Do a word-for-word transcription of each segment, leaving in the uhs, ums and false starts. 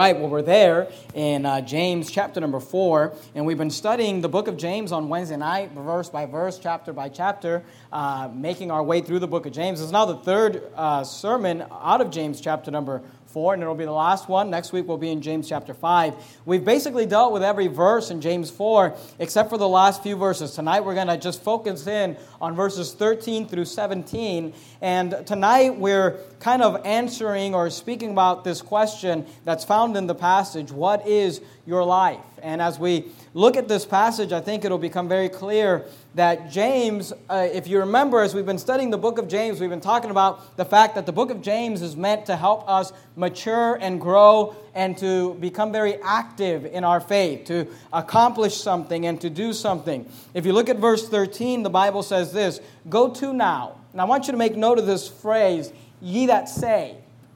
Right, well, we're there in uh, James chapter number four, and we've been studying the book of James on Wednesday night, verse by verse, chapter by chapter, uh, making our way through the book of James. This is now the third uh, sermon out of James chapter number four, and it'll be the last one. Next week we'll be in James chapter five. We've basically dealt with every verse in James four, except for the last few verses. Tonight we're going to just focus in on verses thirteen through seventeen, and tonight we're kind of answering or speaking about this question that's found in the passage, what is your life? And as we look at this passage, I think it'll become very clear that James, uh, if you remember, as we've been studying the book of James, we've been talking about the fact that the book of James is meant to help us mature and grow and to become very active in our faith, to accomplish something and to do something. If you look at verse thirteen, the Bible says this, "Go to now." And I want you to make note of this phrase, "Ye that say."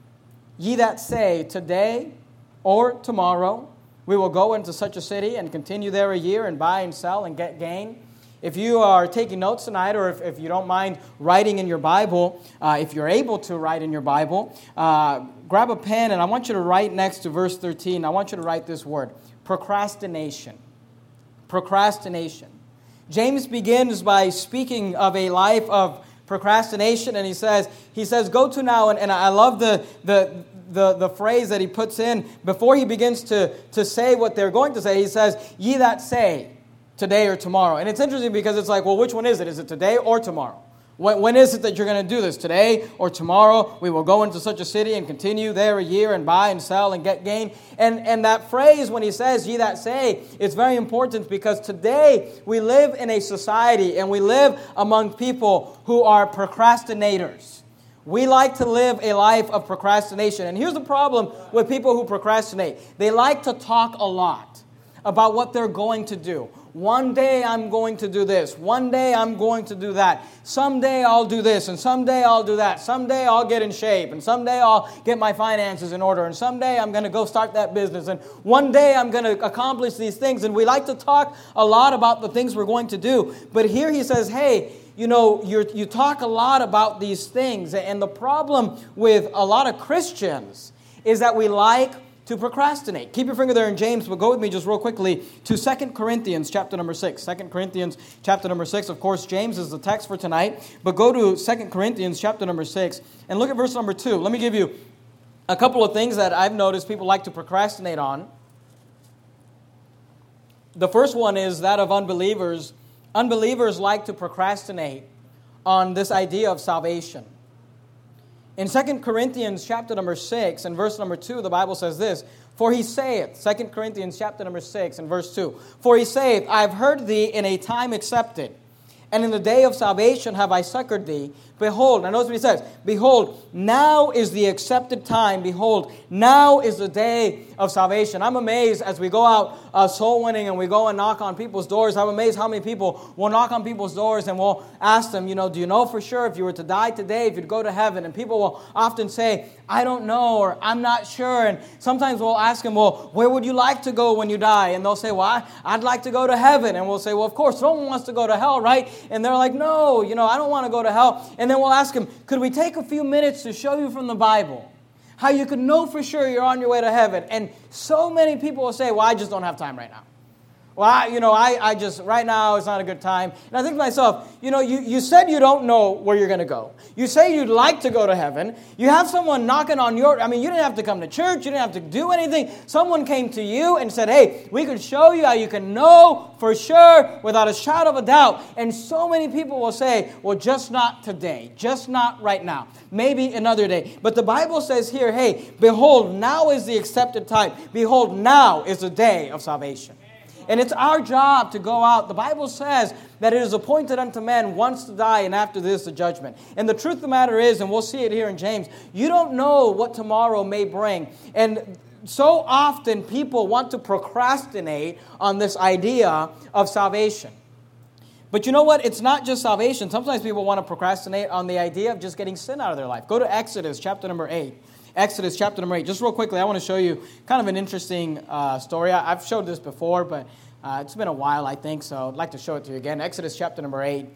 Ye that say, today or tomorrow, we will go into such a city and continue there a year and buy and sell and get gain. If you are taking notes tonight, or if, if you don't mind writing in your Bible, uh, if you're able to write in your Bible, uh, grab a pen, and I want you to write next to verse thirteen. I want you to write this word, procrastination. Procrastination. James begins by speaking of a life of procrastination, and he says, he says, go to now, and, and I love the, the the the phrase that he puts in before he begins to, to say what they're going to say. He says, ye that say, today or tomorrow. And it's interesting because it's like, well, which one is it? Is it today or tomorrow? When, when is it that you're going to do this? Today or tomorrow? We will go into such a city and continue there a year and buy and sell and get gain. And, and that phrase, when he says, ye that say, it's very important because today we live in a society and we live among people who are procrastinators. We like to live a life of procrastination. And here's the problem with people who procrastinate. They like to talk a lot about what they're going to do. One day I'm going to do this. One day I'm going to do that. Someday I'll do this, and someday I'll do that. Someday I'll get in shape, and someday I'll get my finances in order, and someday I'm going to go start that business, and one day I'm going to accomplish these things. And we like to talk a lot about the things we're going to do. But here he says, hey, you know, you you talk a lot about these things, and the problem with a lot of Christians is that we like to procrastinate. Keep your finger there in James, but go with me just real quickly to Second Corinthians chapter number six. Second Corinthians chapter number six. Of course, James is the text for tonight, but go to Second Corinthians chapter number six and look at verse number two. Let me give you a couple of things that I've noticed people like to procrastinate on. The first one is that of unbelievers. Unbelievers like to procrastinate on this idea of salvation. In Second Corinthians chapter number six and verse number two, the Bible says this, for he saith, Second Corinthians chapter number six and verse two, for he saith, I have heard thee in a time accepted, and in the day of salvation have I succored thee. Behold, now notice what he says, behold, now is the accepted time. Behold, now is the day of salvation. I'm amazed as we go out uh, soul winning and we go and knock on people's doors. I'm amazed how many people will knock on people's doors and we'll ask them, you know, do you know for sure if you were to die today, if you'd go to heaven? And people will often say, I don't know, or I'm not sure. And sometimes we'll ask them, well, where would you like to go when you die? And they'll say, well, I, I'd like to go to heaven. And we'll say, well, of course, no one wants to go to hell, right? And they're like, no, you know, I don't want to go to hell. And then we'll ask them, could we take a few minutes to show you from the Bible how you can know for sure you're on your way to heaven? And so many people will say, well, I just don't have time right now. Well, I, you know, I, I just, right now is not a good time. And I think to myself, you know, you, you said you don't know where you're going to go. You say you'd like to go to heaven. You have someone knocking on your, I mean, you didn't have to come to church. You didn't have to do anything. Someone came to you and said, hey, we could show you how you can know for sure without a shadow of a doubt. And so many people will say, well, just not today. Just not right now. Maybe another day. But the Bible says here, hey, behold, now is the accepted time. Behold, now is the day of salvation. And it's our job to go out. The Bible says that it is appointed unto men once to die, and after this the judgment. And the truth of the matter is, and we'll see it here in James, you don't know what tomorrow may bring. And so often people want to procrastinate on this idea of salvation. But you know what? It's not just salvation. Sometimes people want to procrastinate on the idea of just getting sin out of their life. Go to Exodus chapter number eight. Exodus chapter number eight. Just real quickly, I want to show you kind of an interesting uh, story. I, I've showed this before, but uh, it's been a while, I think, so I'd like to show it to you again. Exodus chapter number eight.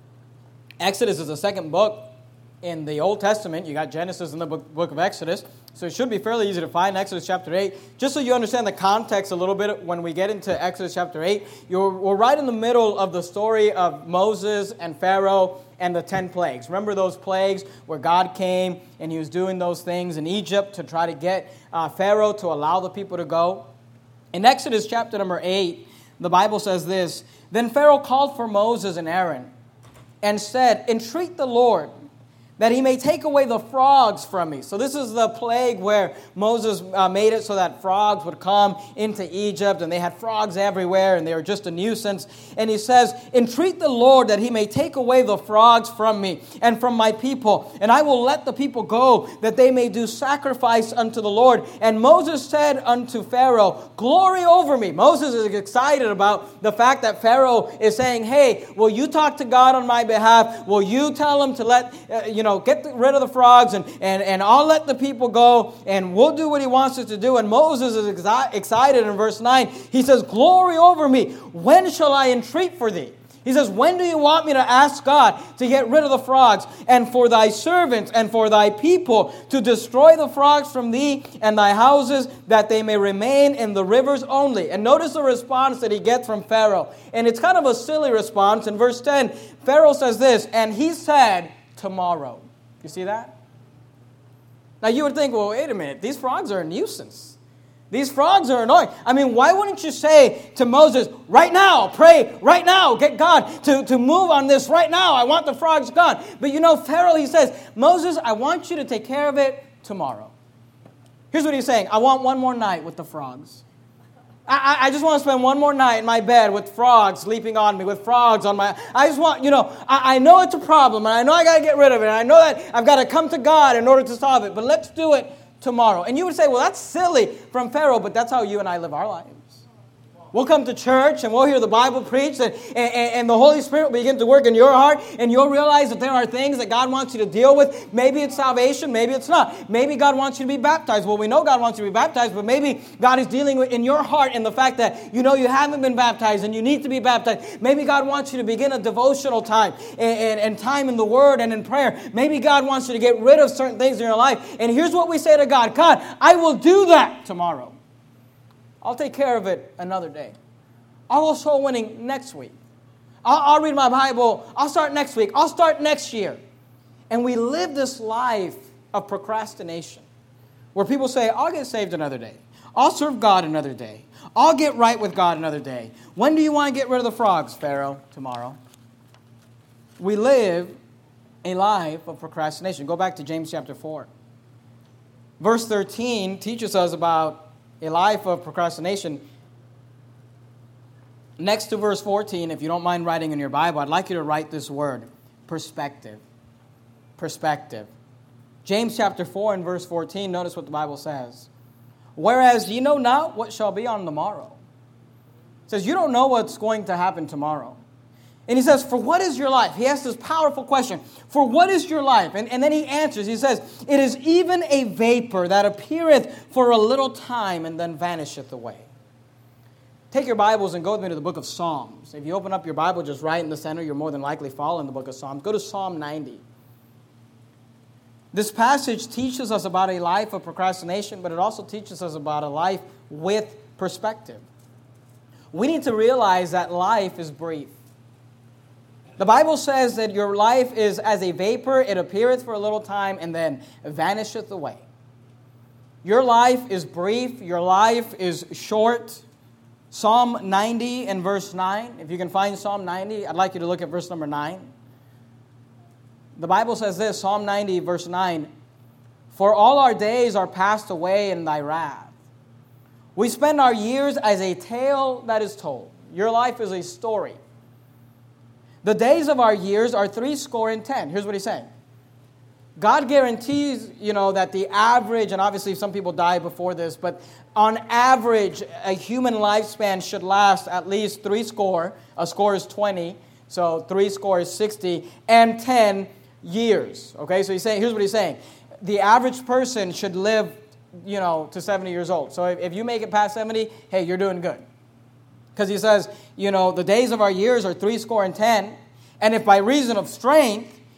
Exodus is the second book in the Old Testament. You got Genesis and the book, book of Exodus. So it should be fairly easy to find, Exodus chapter eight. Just so you understand the context a little bit when we get into Exodus chapter eight, you're, we're right in the middle of the story of Moses and Pharaoh and the ten plagues. Remember those plagues where God came and he was doing those things in Egypt to try to get uh, Pharaoh to allow the people to go? In Exodus chapter number eight, the Bible says this, "Then Pharaoh called for Moses and Aaron and said, 'Entreat the Lord, that he may take away the frogs from me.'" So this is the plague where Moses uh, made it so that frogs would come into Egypt, and they had frogs everywhere, and they were just a nuisance. And he says, "Entreat the Lord that he may take away the frogs from me and from my people, and I will let the people go, that they may do sacrifice unto the Lord." And Moses said unto Pharaoh, "Glory over me." Moses is excited about the fact that Pharaoh is saying, "Hey, will you talk to God on my behalf? Will you tell him to let, uh, you know, get rid of the frogs, and, and, and I'll let the people go, and we'll do what he wants us to do." And Moses is exi- excited in verse nine. He says, "Glory over me. When shall I entreat for thee?" He says, "When do you want me to ask God to get rid of the frogs, and for thy servants and for thy people to destroy the frogs from thee and thy houses, that they may remain in the rivers only?" And notice the response that he gets from Pharaoh. And it's kind of a silly response. In verse ten, Pharaoh says this, "And he said, tomorrow." You see that? Now you would think, well, wait a minute. These frogs are a nuisance. These frogs are annoying. I mean, why wouldn't you say to Moses, "Right now, pray, right now, get God to, to move on this right now. I want the frogs gone." But you know, Pharaoh, he says, "Moses, I want you to take care of it tomorrow." Here's what he's saying. "I want one more night with the frogs. I, I just want to spend one more night in my bed with frogs leaping on me, with frogs on my... I just want, you know, I, I know it's a problem, and I know I got to get rid of it, and I know that I've got to come to God in order to solve it, but let's do it tomorrow." And you would say, well, that's silly from Pharaoh, but that's how you and I live our lives. We'll come to church and we'll hear the Bible preached, and, and, and the Holy Spirit will begin to work in your heart, and you'll realize that there are things that God wants you to deal with. Maybe it's salvation, maybe it's not. Maybe God wants you to be baptized. Well, we know God wants you to be baptized, but maybe God is dealing with in your heart in the fact that you know you haven't been baptized and you need to be baptized. Maybe God wants you to begin a devotional time and, and, and time in the Word and in prayer. Maybe God wants you to get rid of certain things in your life. And here's what we say to God: "God, I will do that tomorrow. I'll take care of it another day. I'll go soul winning next week. I'll, I'll read my Bible. I'll start next week. I'll start next year." And we live this life of procrastination where people say, "I'll get saved another day. I'll serve God another day. I'll get right with God another day. When do you want to get rid of the frogs, Pharaoh? Tomorrow." We live a life of procrastination. Go back to James chapter four. Verse thirteen teaches us about a life of procrastination. Next to verse fourteen, if you don't mind writing in your Bible, I'd like you to write this word: perspective. Perspective. James chapter four and verse fourteen, notice what the Bible says. "Whereas ye know not what shall be on the morrow." It says you don't know what's going to happen tomorrow. And he says, "For what is your life?" He asks this powerful question. For what is your life? And, and then he answers. He says, "It is even a vapor that appeareth for a little time and then vanisheth away." Take your Bibles and go with me to the book of Psalms. If you open up your Bible just right in the center, you're more than likely following the book of Psalms. Go to Psalm ninety. This passage teaches us about a life of procrastination, but it also teaches us about a life with perspective. We need to realize that life is brief. The Bible says that your life is as a vapor, it appeareth for a little time and then vanisheth away. Your life is brief, your life is short. Psalm ninety and verse nine, if you can find Psalm ninety, I'd like you to look at verse number nine. The Bible says this, Psalm ninety verse nine, "For all our days are passed away in thy wrath. We spend our years as a tale that is told." Your life is a story. "The days of our years are three score and ten." Here's what he's saying. God guarantees, you know, that the average, and obviously some people die before this, but on average, a human lifespan should last at least three score. A score is twenty, so three score is sixty, and ten years. Okay, so he's saying, here's what he's saying. The average person should live, you know, to seventy years old. So if, if you make it past seventy, hey, you're doing good. Because he says, you know, the days of our years are three score and ten. And if by reason of strength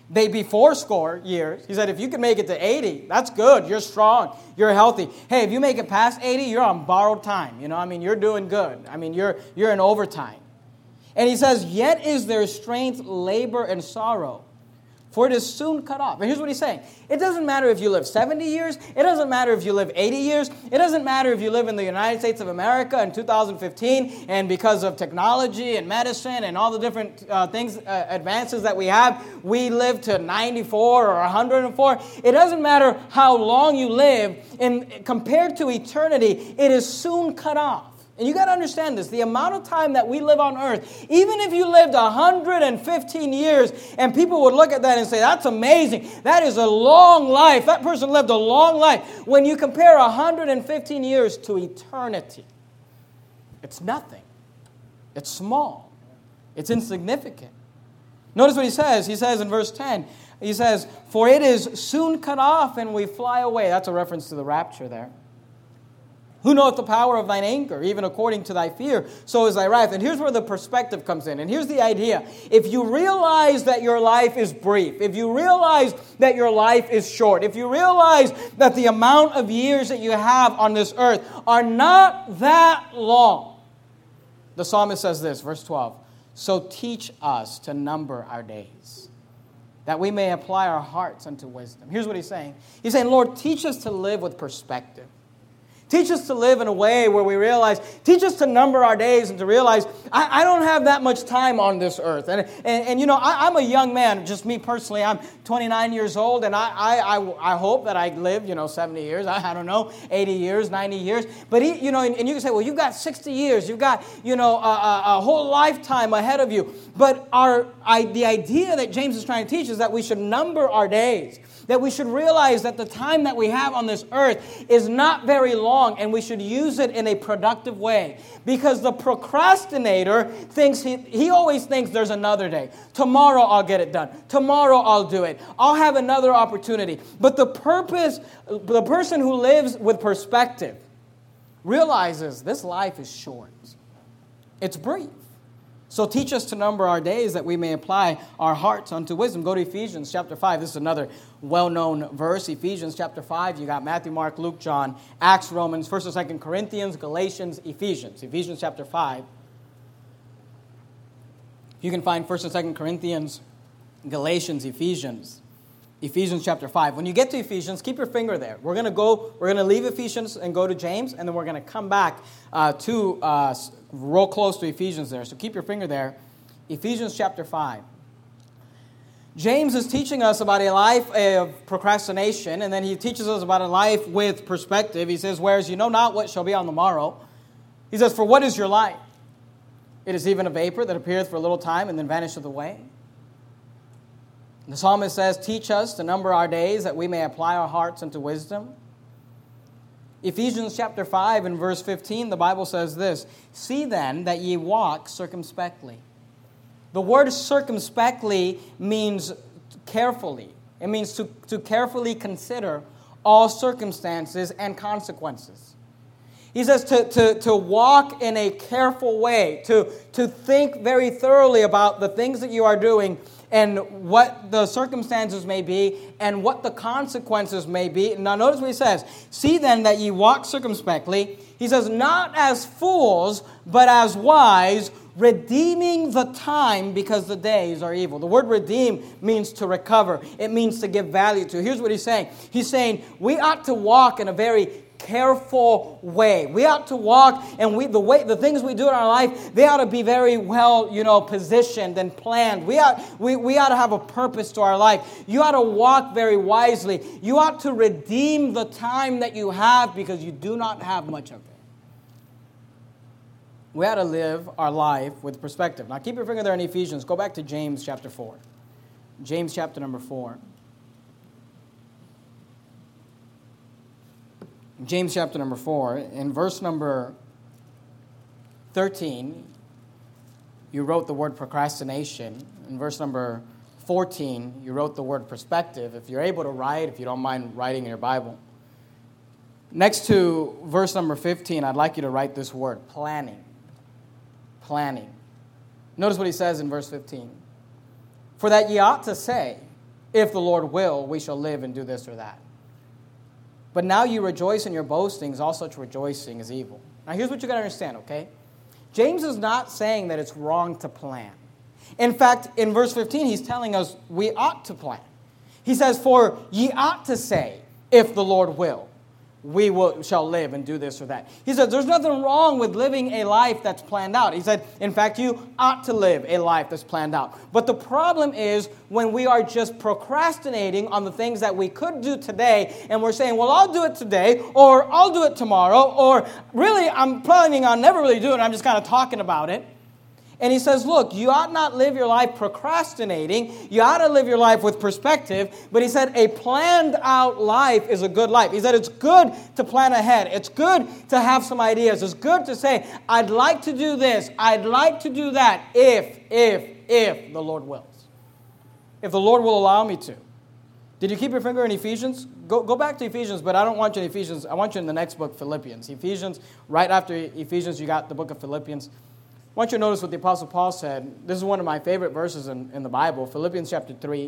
They be fourscore years. He said, if you can make it to eighty, that's good. You're strong. You're healthy. Hey, if you make it past eighty, you're on borrowed time. You know, I mean, you're doing good. I mean, you're you're in overtime. And he says, yet is there strength, labor, and sorrow, for it is soon cut off. And here's what he's saying. It doesn't matter if you live seventy years. It doesn't matter if you live eighty years. It doesn't matter if you live in the United States of America in two thousand fifteen, and because of technology and medicine and all the different uh, things, uh, advances that we have, we live to ninety-four or one hundred four. It doesn't matter how long you live. And compared to eternity, it is soon cut off. And you got to understand this. The amount of time that we live on earth, even if you lived one hundred fifteen years, and people would look at that and say, that's amazing. That is a long life. That person lived a long life. When you compare one hundred fifteen years to eternity, it's nothing. It's small. It's insignificant. Notice what he says. He says in verse ten, he says, for it is soon cut off and we fly away. That's a reference to the rapture there. Who knoweth the power of thine anger, even according to thy fear, so is thy wrath. And here's where the perspective comes in. And here's the idea. If you realize that your life is brief, if you realize that your life is short, if you realize that the amount of years that you have on this earth are not that long, the psalmist says this, verse twelve, so teach us to number our days, that we may apply our hearts unto wisdom. Here's what he's saying. He's saying, Lord, teach us to live with perspective. Teach us to live in a way where we realize, teach us to number our days and to realize, I, I don't have that much time on this earth. And, and, and you know, I, I'm a young man, just me personally. I'm twenty-nine years old, and I I, I, I hope that I live, you know, seventy years. I, I don't know, eighty years, ninety years. But, he, you know, and, and you can say, well, you've got sixty years. You've got, you know, a, a, a whole lifetime ahead of you. But our I, the idea that James is trying to teach is that we should number our days. That we should realize that the time that we have on this earth is not very long, and we should use it in a productive way. Because the procrastinator thinks, he, he always thinks there's another day. Tomorrow I'll get it done. Tomorrow I'll do it. I'll have another opportunity. But the purpose, the person who lives with perspective realizes this life is short. It's brief. So teach us to number our days that we may apply our hearts unto wisdom. Go to Ephesians chapter five. This is another well-known verse. Ephesians chapter five. You got Matthew, Mark, Luke, John, Acts, Romans, First and Second Corinthians, Galatians, Ephesians. Ephesians chapter five. You can find First and Second Corinthians, Galatians, Ephesians. Ephesians chapter five. When you get to Ephesians, keep your finger there. We're going to go, we're going to leave Ephesians and go to James, and then we're going to come back uh, to uh, real close to Ephesians there. So keep your finger there. Ephesians chapter five. James is teaching us about a life of procrastination, and then he teaches us about a life with perspective. He says, whereas you know not what shall be on the morrow. He says, for what is your life? It is even a vapor that appeareth for a little time and then vanisheth away. The psalmist says, teach us to number our days that we may apply our hearts unto wisdom. Ephesians chapter five and verse fifteen, the Bible says this, see then that ye walk circumspectly. The word circumspectly means carefully. It means to, to carefully consider all circumstances and consequences. He says to, to, to walk in a careful way, to, to think very thoroughly about the things that you are doing and what the circumstances may be, and what the consequences may be. Now notice what he says. See then that ye walk circumspectly. He says, not as fools, but as wise, redeeming the time because the days are evil. The word redeem means to recover. It means to give value to. Here's what he's saying. He's saying we ought to walk in a very careful way. We ought to walk, and we the way the things we do in our life, they ought to be very well, you know, positioned and planned. We ought we, we ought to have a purpose to our life. You ought to walk very wisely. You ought to redeem the time that you have because you do not have much of it. We ought to live our life with perspective. Now keep your finger there in Ephesians. Go back to James chapter four. James chapter number four. James chapter number four, in verse number thirteen, you wrote the word procrastination. In verse number fourteen, you wrote the word perspective. If you're able to write, if you don't mind writing in your Bible. Next to verse number fifteen, I'd like you to write this word, planning. Planning. Notice what he says in verse fifteen. For that ye ought to say, If the Lord will, we shall live and do this or that. But now you rejoice in your boastings, all such rejoicing is evil. Now here's what you got to understand, okay? James is not saying that it's wrong to plan. In fact, in verse fifteen, he's telling us we ought to plan. He says, for ye ought to say, if the Lord will, we will, shall live and do this or that. He said, there's nothing wrong with living a life that's planned out. He said, in fact, you ought to live a life that's planned out. But the problem is when we are just procrastinating on the things that we could do today, and we're saying, well, I'll do it today, or I'll do it tomorrow, or really, I'm planning on never really doing it. I'm just kind of talking about it. And he says, look, you ought not live your life procrastinating. You ought to live your life with perspective. But he said a planned out life is a good life. He said it's good to plan ahead. It's good to have some ideas. It's good to say, I'd like to do this. I'd like to do that if, if, if the Lord wills. If the Lord will allow me to. Did you keep your finger in Ephesians? Go, go back to Ephesians, but I don't want you in Ephesians. I want you in the next book, Philippians. Ephesians, right after Ephesians, you got the book of Philippians. I want you to notice what the Apostle Paul said. This is one of my favorite verses in, in the Bible, Philippians chapter three.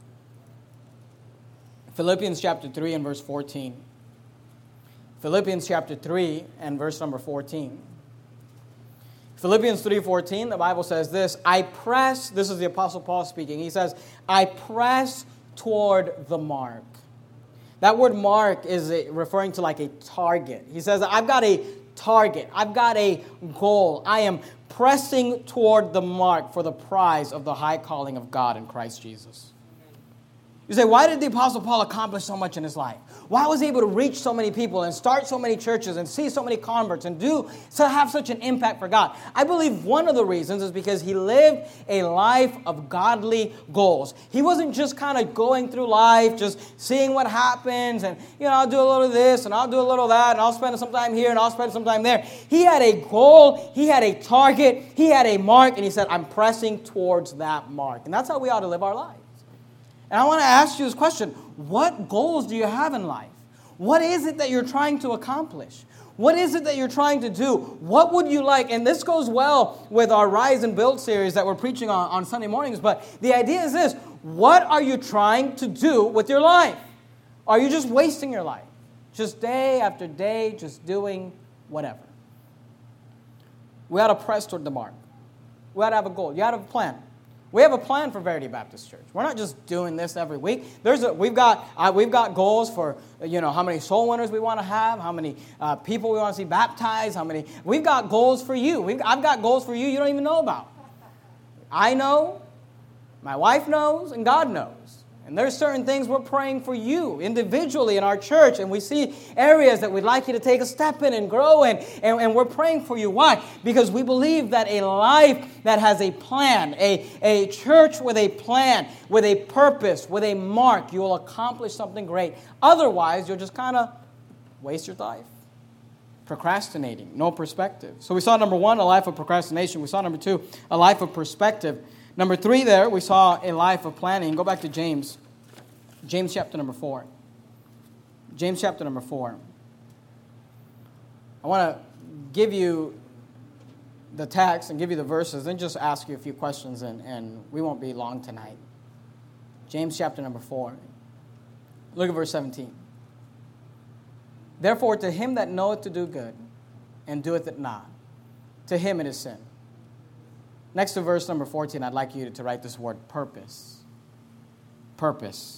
Philippians chapter three and verse fourteen. Philippians chapter three and verse number fourteen. Philippians three fourteen, the Bible says this, I press, this is the Apostle Paul speaking, he says, I press toward the mark. That word mark is referring to like a target. He says, I've got a target. I've got a goal. I am pressing toward the mark for the prize of the high calling of God in Christ Jesus. You say, why did the Apostle Paul accomplish so much in his life? Why was he able to reach so many people and start so many churches and see so many converts and do to have such an impact for God? I believe one of the reasons is because he lived a life of godly goals. He wasn't just kind of going through life, just seeing what happens and, you know, I'll do a little of this and I'll do a little of that and I'll spend some time here and I'll spend some time there. He had a goal, he had a target, he had a mark, and he said, I'm pressing towards that mark. And that's how we ought to live our lives. And I want to ask you this question. What goals do you have in life? What is it that you're trying to accomplish? What is it that you're trying to do? What would you like? And this goes well with our Rise and Build series that we're preaching on, on Sunday mornings. But the idea is this. What are you trying to do with your life? Are you just wasting your life? Just day after day, just doing whatever. We ought to press toward the mark. We ought to have a goal. You ought to have a plan. We have a plan for Verity Baptist Church. We're not just doing this every week. There's a, we've got uh, we've got goals for, you know, how many soul winners we want to have, how many uh, people we want to see baptized, how many. We've got goals for you. We've, I've got goals for you you don't even know about. I know, my wife knows, and God knows. And there's certain things we're praying for you individually in our church. And we see areas that we'd like you to take a step in and grow in. And, and we're praying for you. Why? Because we believe that a life that has a plan, a, a church with a plan, with a purpose, with a mark, you will accomplish something great. Otherwise, you'll just kind of waste your life. Procrastinating, no perspective. So we saw number one, a life of procrastination. We saw number two, a life of perspective. Number three there, we saw a life of planning. Go back to James. James chapter number four. James chapter number four. I want to give you the text and give you the verses and just ask you a few questions, and, and we won't be long tonight. James chapter number four. Look at verse seventeen. Therefore, to him that knoweth to do good and doeth it not, to him it is sin. Next to verse number fourteen, I'd like you to write this word, purpose. Purpose.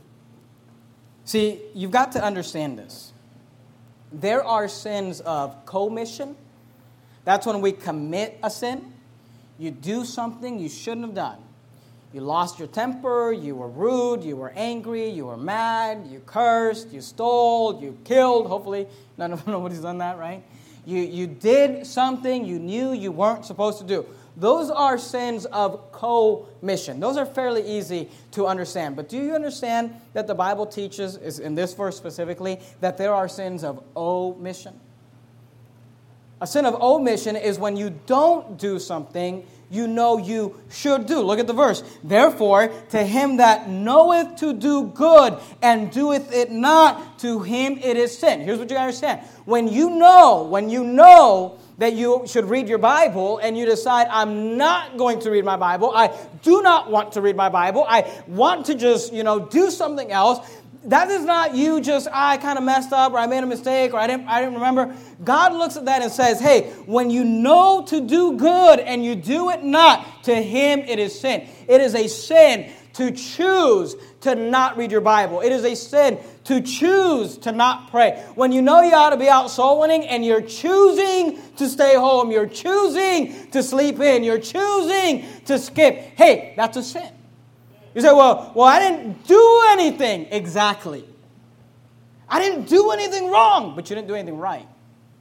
See, you've got to understand this. There are sins of commission. That's when we commit a sin. You do something you shouldn't have done. You lost your temper, you were rude, you were angry, you were mad, you cursed, you stole, you killed. Hopefully, none of nobody's done that, right? You, you did something you knew you weren't supposed to do. Those are sins of commission. Those are fairly easy to understand. But do you understand that the Bible teaches, is in this verse specifically, that there are sins of omission? A sin of omission is when you don't do something you know you should do. Look at the verse. Therefore, to him that knoweth to do good and doeth it not, to him it is sin. Here's what you understand. When you know, when you know that you should read your Bible and you decide, I'm not going to read my Bible, I do not want to read my Bible, I want to just, you know, do something else, that is not you just, I kind of messed up, or I made a mistake, or I didn't, I didn't remember. God looks at that and says, hey, when you know to do good and you do it not, to him it is sin. It is a sin to choose to not read your Bible. It is a sin to choose to not pray. When you know you ought to be out soul winning and you're choosing to stay home, you're choosing to sleep in, you're choosing to skip, hey, that's a sin. You say, well, well, I didn't do anything. Exactly. I didn't do anything wrong, but you didn't do anything right.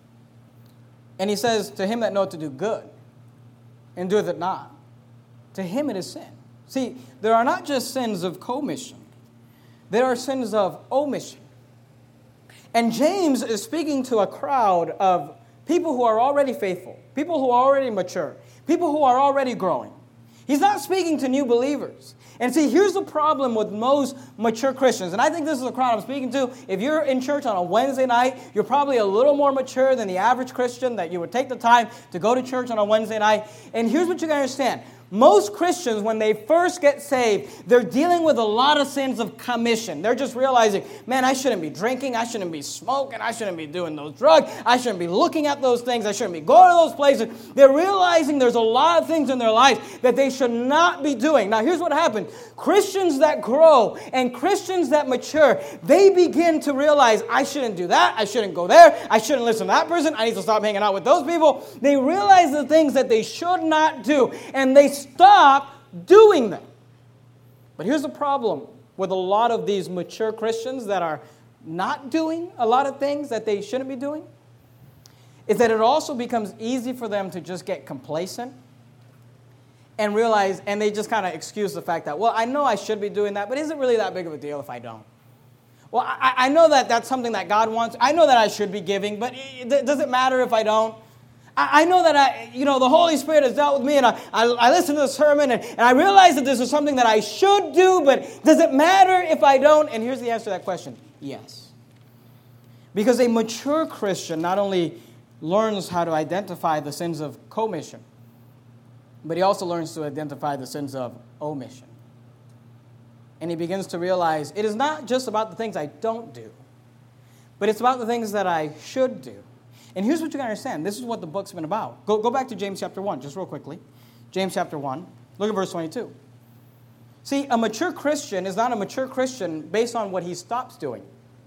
And he says, to him that knoweth to do good and doeth it not, to him it is sin. See, there are not just sins of commission. There are sins of omission. And James is speaking to a crowd of people who are already faithful, people who are already mature, people who are already growing. He's not speaking to new believers. And see, here's the problem with most mature Christians. And I think this is the crowd I'm speaking to. If you're in church on a Wednesday night, you're probably a little more mature than the average Christian, that you would take the time to go to church on a Wednesday night. And here's what you got to understand. Most Christians, when they first get saved, they're dealing with a lot of sins of commission. They're just realizing, man, I shouldn't be drinking. I shouldn't be smoking. I shouldn't be doing those drugs. I shouldn't be looking at those things. I shouldn't be going to those places. They're realizing there's a lot of things in their life that they should not be doing. Now, here's what happens. Christians that grow and Christians that mature, they begin to realize, I shouldn't do that. I shouldn't go there. I shouldn't listen to that person. I need to stop hanging out with those people. They realize the things that they should not do, and they stop doing them. But here's the problem with a lot of these mature Christians that are not doing a lot of things that they shouldn't be doing, is that it also becomes easy for them to just get complacent and realize, and they just kind of excuse the fact that, well, I know I should be doing that, but is it really that big of a deal if I don't? Well, I, I know that that's something that God wants. I know that I should be giving, but it, does it matter if I don't? I know that I, you know, the Holy Spirit has dealt with me, and I, I, I listen to the sermon, and, and I realize that this is something that I should do, but does it matter if I don't? And here's the answer to that question. Yes. Because a mature Christian not only learns how to identify the sins of commission, but he also learns to identify the sins of omission. And he begins to realize it is not just about the things I don't do, but it's about the things that I should do. And here's what you got to understand. This is what the book's been about. Go, go back to James chapter one, just real quickly. James chapter one. Look at verse twenty-two. See, a mature Christian is not a mature Christian based on what he stops doing.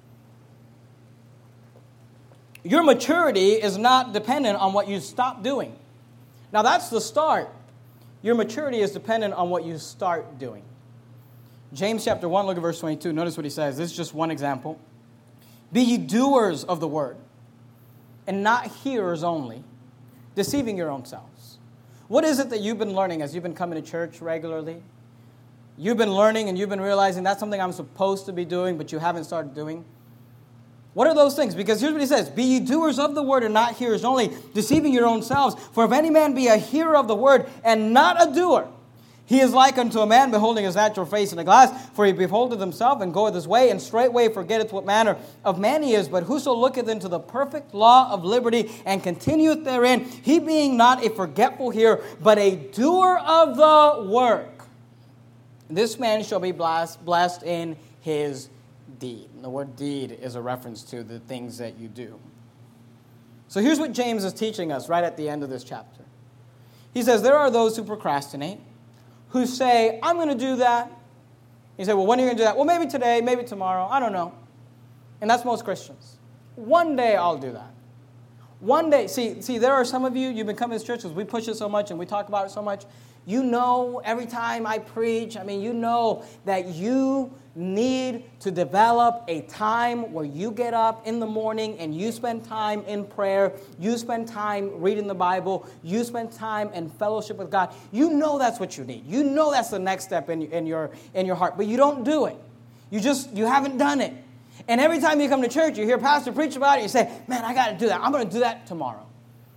Your maturity is not dependent on what you stop doing. Now, that's the start. Your maturity is dependent on what you start doing. James chapter one, look at verse twenty-two. Notice what he says. This is just one example. Be ye doers of the word, and not hearers only, deceiving your own selves. What is it that you've been learning as you've been coming to church regularly? You've been learning and you've been realizing that's something I'm supposed to be doing, but you haven't started doing. What are those things? Because here's what he says. Be ye doers of the word and not hearers only, deceiving your own selves. For if any man be a hearer of the word and not a doer, he is like unto a man beholding his natural face in a glass. For he beholdeth himself and goeth his way, and straightway forgetteth what manner of man he is. But whoso looketh into the perfect law of liberty and continueth therein, he being not a forgetful hearer, but a doer of the work, this man shall be blessed, blessed in his deed. And the word deed is a reference to the things that you do. So here's what James is teaching us right at the end of this chapter. He says, there are those who procrastinate, who say, I'm going to do that. You say, well, when are you going to do that? Well, maybe today, maybe tomorrow. I don't know. And that's most Christians. One day I'll do that. One day. See, see, there are some of you, you've been coming to church because we push it so much and we talk about it so much. You know, every time I preach, I mean, you know that you need to develop a time where you get up in the morning and you spend time in prayer, you spend time reading the Bible, you spend time in fellowship with God. You know that's what you need. You know that's the next step in, in your in your heart, but you don't do it. You just, you haven't done it. And every time you come to church, you hear pastor preach about it, you say, man, I got to do that. I'm going to do that tomorrow.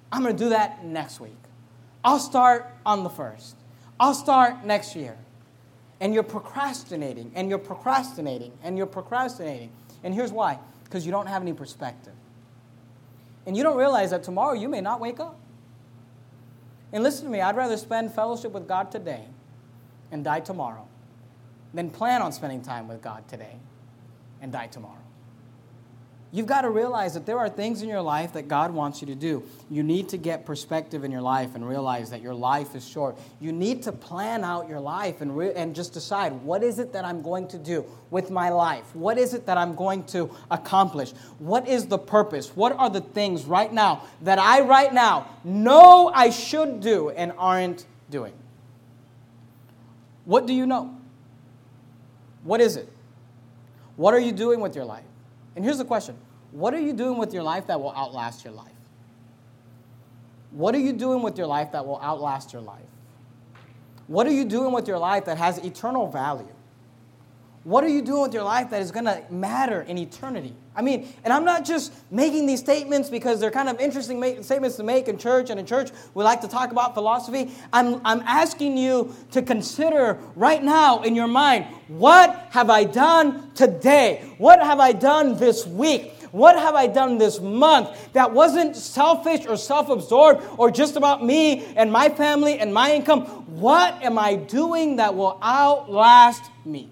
I'm going to do that next week. I'll start on the first. I'll start next year. And you're procrastinating, and you're procrastinating, and you're procrastinating. And here's why. Because you don't have any perspective. And you don't realize that tomorrow you may not wake up. And listen to me, I'd rather spend fellowship with God today and die tomorrow than plan on spending time with God today and die tomorrow. You've got to realize that there are things in your life that God wants you to do. You need to get perspective in your life and realize that your life is short. You need to plan out your life and, re- and just decide, what is it that I'm going to do with my life? What is it that I'm going to accomplish? What is the purpose? What are the things right now that I right now know I should do and aren't doing? What do you know? What is it? What are you doing with your life? And here's the question. What are you doing with your life that will outlast your life? What are you doing with your life that will outlast your life? What are you doing with your life that has eternal value? What are you doing with your life that is going to matter in eternity? I mean, and I'm not just making these statements because they're kind of interesting ma- statements to make in church, and in church we like to talk about philosophy. I'm, I'm asking you to consider right now in your mind, what have I done today? What have I done this week? What have I done this month that wasn't selfish or self-absorbed or just about me and my family and my income? What am I doing that will outlast me?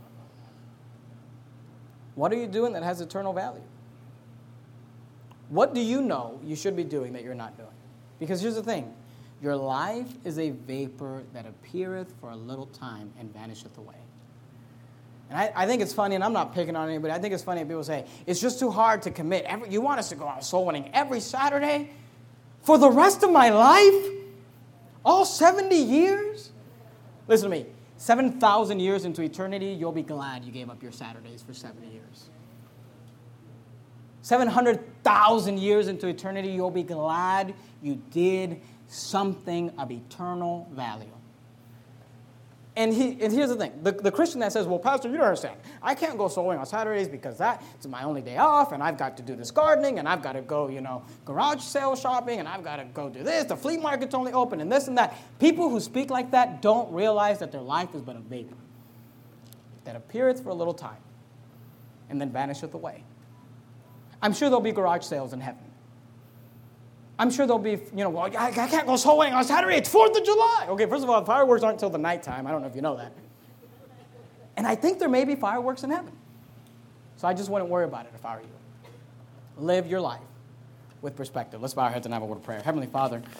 What are you doing that has eternal value? What do you know you should be doing that you're not doing? Because here's the thing. Your life is a vapor that appeareth for a little time and vanisheth away. And I, I think it's funny, and I'm not picking on anybody. I think it's funny when people say, it's just too hard to commit. Every, you want us to go out soul winning every Saturday? For the rest of my life? All seventy years? Listen to me. seven thousand years into eternity, you'll be glad you gave up your Saturdays for seventy years. seven hundred thousand years into eternity, you'll be glad you did something of eternal value. And, he, and here's the thing. The, the Christian that says, well, Pastor, you don't understand. I can't go sowing on Saturdays because that's my only day off, and I've got to do this gardening, and I've got to go, you know, garage sale shopping, and I've got to go do this. The flea market's only open, and this and that. People who speak like that don't realize that their life is but a vapor that appeareth for a little time and then vanisheth away. I'm sure there'll be garage sales in heaven. I'm sure there'll be, you know, well, I, I can't go soul winning on Saturday. It's fourth of July. Okay, first of all, fireworks aren't until the nighttime. I don't know if you know that. And I think there may be fireworks in heaven. So I just wouldn't worry about it if I were you. Live your life with perspective. Let's bow our heads and have a word of prayer. Heavenly Father,